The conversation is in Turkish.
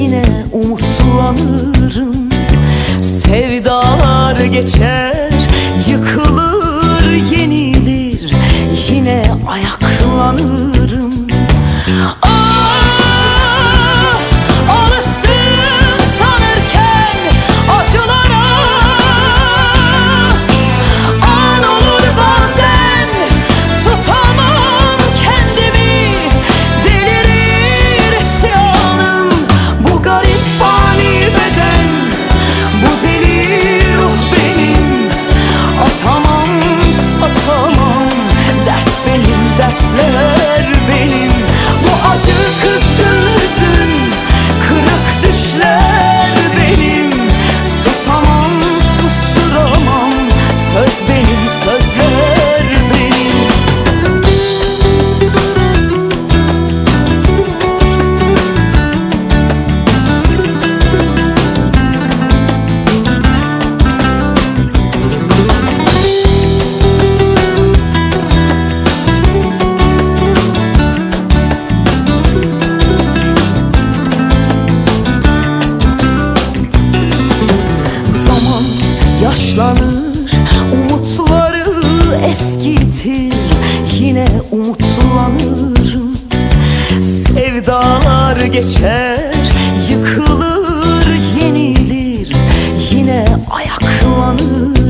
yine umutlanırım. Sevdalar geçer, yıkılır, yenilir, yine ayaklanırım. Alıştım sanırken acılara, an olur bazen tutamam kendimi, delirir isyanım. Bu garip fani beden, bu deli ruh benim. Atamam satamam, dert benim, dertler benim. Bu acı kızgın hüzün, kırık düşler benim. Susamam, susturamam, söz benim, sözler benim. Yaşlanır, umutları eskitir, yine umutlanırım. Sevdalar geçer, yıkılır, yenilir, yine ayaklanır.